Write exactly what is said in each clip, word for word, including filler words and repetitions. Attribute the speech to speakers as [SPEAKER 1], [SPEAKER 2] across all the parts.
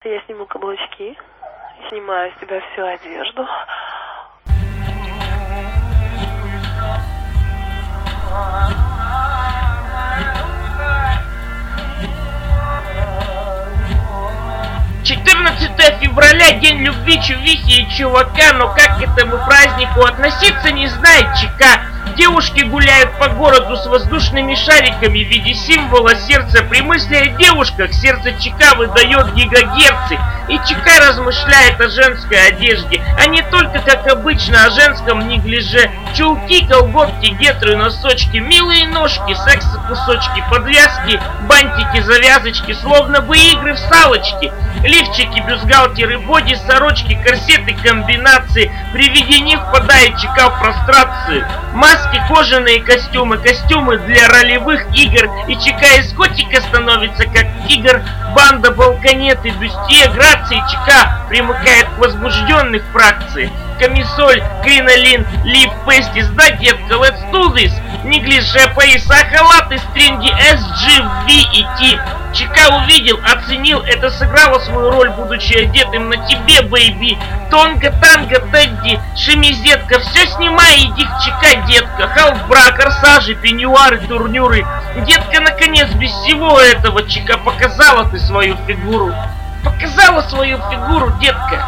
[SPEAKER 1] Я сниму каблучки, снимаю с себя всю одежду.
[SPEAKER 2] четырнадцатое февраля, день любви, чувихи и чувака, но как к этому празднику относиться не знает ЧК. Девушки гуляют по городу с воздушными шариками в виде символа сердца. При мысли о девушках сердце ЧК выдает гигагерцы. И ЧК размышляет о женской одежде, а не только, как обычно, о женском неглиже. Чулки, колготки, гетры, носочки, милые ножки, секс-кусочки, подвязки, бантики, завязочки, словно бы игры в салочки. Лифчики, бюстгальтеры, боди, сорочки, корсеты, комбинации. При виде них впадает ЧК в прострацию. Маски, кожаные костюмы, костюмы для ролевых игр. И ЧК из котика становится как тигр. Банда, балконеты, бюстье, грации. ЧК примыкает к возбужденных фракции. Камисоль, кринолин, лиф, пестис, да, детка, let's do this. Неглиже, пояса, халаты, стринги, эс джи, ви и ти. ЧК увидел, оценил, это сыграло свою роль, будучи одетым на тебе, бэйби. Тонко, танго, Тедди, шемизетка, все снимай, иди к ЧК, детка. Халфбра, корсажи, пеньюары, турнюры. Детка, наконец, без всего этого ЧК показала ты свою фигуру. Показала свою фигуру, детка.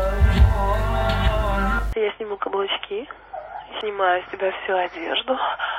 [SPEAKER 1] Я сниму каблучки, снимаю с себя всю одежду.